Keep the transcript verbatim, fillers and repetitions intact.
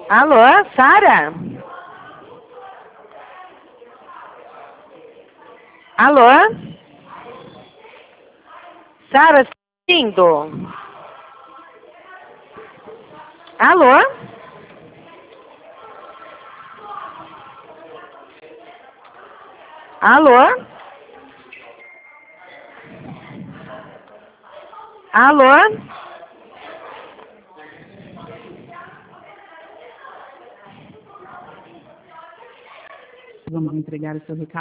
Alô, Sara? Alô? Sara, está ouvindo? Alô? Alô? Alô? Vamos entregar o seu recado.